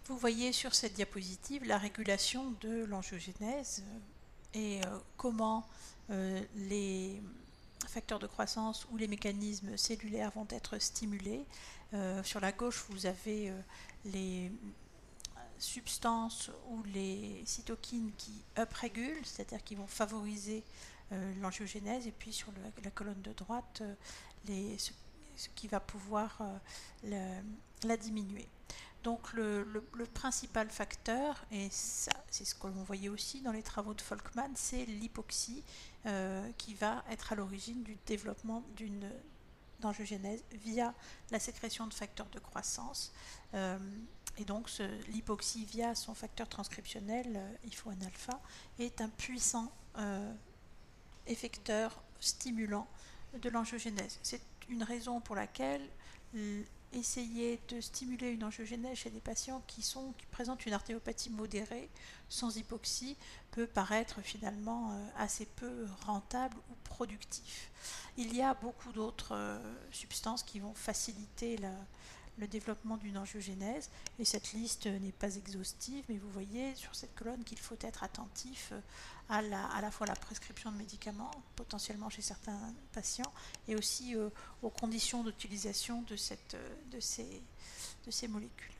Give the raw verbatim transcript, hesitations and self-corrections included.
Vous voyez sur cette diapositive la régulation de l'angiogénèse et euh, comment euh, les facteurs de croissance ou les mécanismes cellulaires vont être stimulés. Euh, sur la gauche, vous avez euh, les substances ou les cytokines qui uprégulent, c'est-à-dire qui vont favoriser euh, l'angiogénèse, et puis sur le, la colonne de droite, euh, les, ce, ce qui va pouvoir euh, le, la diminuer. Donc le, le, le principal facteur, et ça c'est ce que l'on voyait aussi dans les travaux de Folkman, c'est l'hypoxie euh, qui va être à l'origine du développement d'une angiogénèse via la sécrétion de facteurs de croissance. Euh, et donc l'hypoxie via son facteur transcriptionnel, euh, I F O un alpha, est un puissant euh, effecteur stimulant de l'angiogénèse. C'est une raison pour laquelle essayer de stimuler une angiogénèse chez des patients qui, sont, qui présentent une artériopathie modérée, sans hypoxie, peut paraître finalement euh, assez peu rentable ou productif. Il y a beaucoup d'autres euh, substances qui vont faciliter la, le développement d'une angiogénèse, et cette liste n'est pas exhaustive, mais vous voyez sur cette colonne qu'il faut être attentif à la, à la fois la prescription de médicaments, potentiellement chez certains patients, et aussi euh, aux conditions d'utilisation de, cette, de, ces, de ces molécules.